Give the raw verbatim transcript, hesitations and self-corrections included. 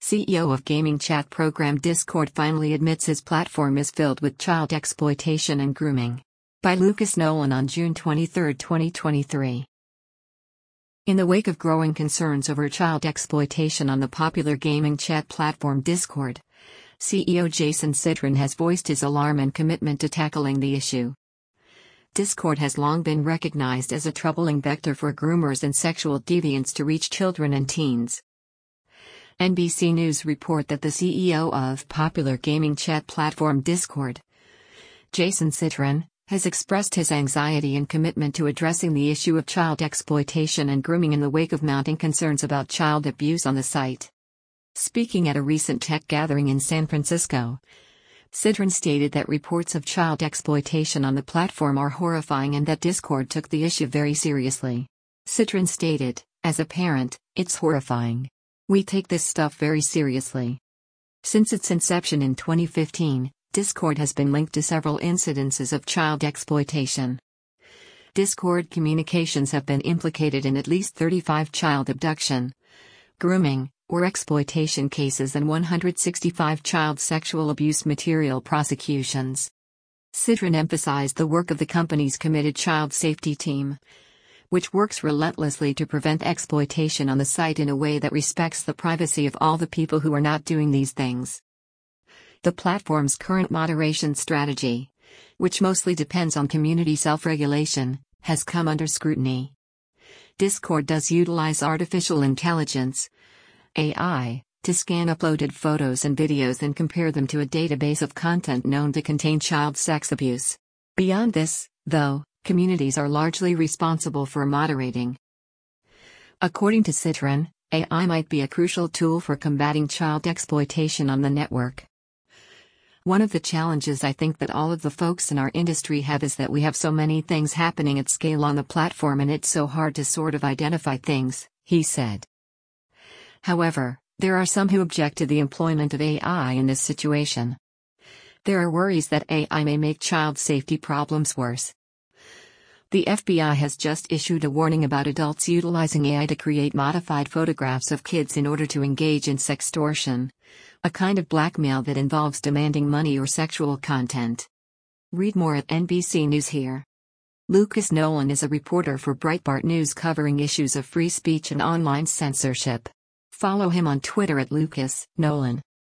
C E O of gaming chat program Discord finally admits his platform is filled with child exploitation and grooming. By Lucas Nolan on June twenty-third, twenty twenty-three. In the wake of growing concerns over child exploitation on the popular gaming chat platform Discord, C E O Jason Citron has voiced his alarm and commitment to tackling the issue. Discord has long been recognized as a troubling vector for groomers and sexual deviants to reach children and teens. N B C News report that the C E O of popular gaming chat platform Discord, Jason Citron, has expressed his anxiety and commitment to addressing the issue of child exploitation and grooming in the wake of mounting concerns about child abuse on the site. Speaking at a recent tech gathering in San Francisco, Citron stated that reports of child exploitation on the platform are horrifying and that Discord took the issue very seriously. Citron stated, "As a parent, it's horrifying. We take this stuff very seriously." Since its inception in twenty fifteen, Discord has been linked to several incidences of child exploitation. Discord communications have been implicated in at least thirty-five child abduction, grooming, or exploitation cases and one hundred sixty-five child sexual abuse material prosecutions. Citron emphasized the work of the company's committed child safety team, which works relentlessly to prevent exploitation on the site in a way that respects the privacy of all the people who are not doing these things. The platform's current moderation strategy, which mostly depends on community self-regulation, has come under scrutiny. Discord does utilize artificial intelligence, A I, to scan uploaded photos and videos and compare them to a database of content known to contain child sex abuse. Beyond this, though, communities are largely responsible for moderating. According to Citron, A I might be a crucial tool for combating child exploitation on the network. One of the challenges I think that all of the folks in our industry have is that we have so many things happening at scale on the platform and it's so hard to sort of identify things, he said. However, there are some who object to the employment of A I in this situation. There are worries that A I may make child safety problems worse. The F B I has just issued a warning about adults utilizing A I to create modified photographs of kids in order to engage in sextortion, a kind of blackmail that involves demanding money or sexual content. Read more at N B C News here. Lucas Nolan is a reporter for Breitbart News covering issues of free speech and online censorship. Follow him on Twitter at Lucas Nolan.